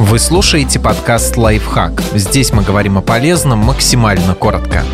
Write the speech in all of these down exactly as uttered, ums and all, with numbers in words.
Вы слушаете подкаст «Лайфхак». Здесь мы говорим о полезном максимально коротко.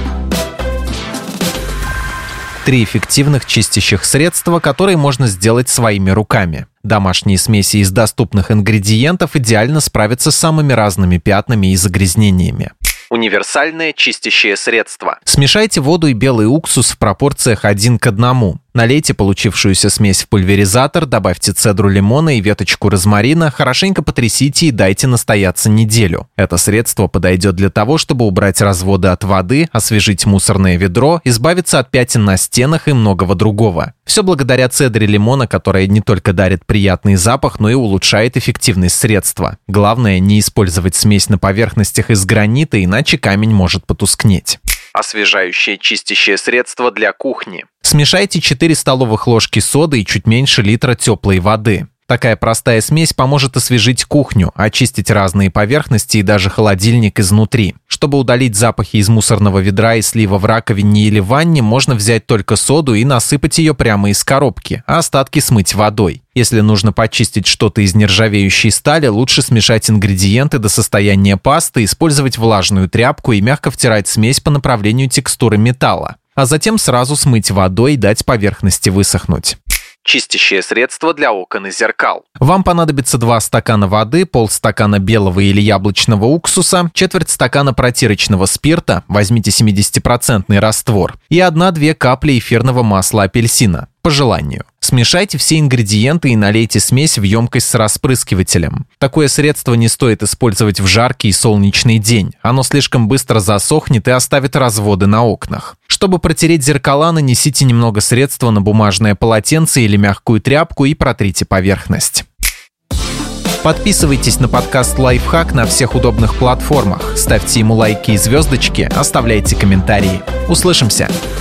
Три эффективных чистящих средства, которые можно сделать своими руками. Домашние смеси из доступных ингредиентов идеально справятся с самыми разными пятнами и загрязнениями. Универсальное чистящее средство. Смешайте воду и белый уксус в пропорциях один к одному. Налейте получившуюся смесь в пульверизатор, добавьте цедру лимона и веточку розмарина, хорошенько потрясите и дайте настояться неделю. Это средство подойдет для того, чтобы убрать разводы от воды, освежить мусорное ведро, избавиться от пятен на стенах и многого другого. Все благодаря цедре лимона, которая не только дарит приятный запах, но и улучшает эффективность средства. Главное, не использовать смесь на поверхностях из гранита, иначе камень может потускнеть. Освежающее чистящее средство для кухни. Смешайте четыре столовых ложки соды и чуть меньше литра теплой воды. Такая простая смесь поможет освежить кухню, очистить разные поверхности и даже холодильник изнутри. Чтобы удалить запахи из мусорного ведра и слива в раковине или ванне, можно взять только соду и насыпать ее прямо из коробки, а остатки смыть водой. Если нужно почистить что-то из нержавеющей стали, лучше смешать ингредиенты до состояния пасты, использовать влажную тряпку и мягко втирать смесь по направлению текстуры металла, а затем сразу смыть водой и дать поверхности высохнуть. Чистящее средство для окон и зеркал. Вам понадобится два стакана воды, полстакана белого или яблочного уксуса, четверть стакана протирочного спирта, возьмите семидесятипроцентный раствор, и одна-две капли эфирного масла апельсина, по желанию. Смешайте все ингредиенты и налейте смесь в емкость с распрыскивателем. Такое средство не стоит использовать в жаркий и солнечный день. Оно слишком быстро засохнет и оставит разводы на окнах. Чтобы протереть зеркала, нанесите немного средства на бумажное полотенце или мягкую тряпку и протрите поверхность. Подписывайтесь на подкаст «Лайфхак» на всех удобных платформах, ставьте ему лайки и звездочки, оставляйте комментарии. Услышимся!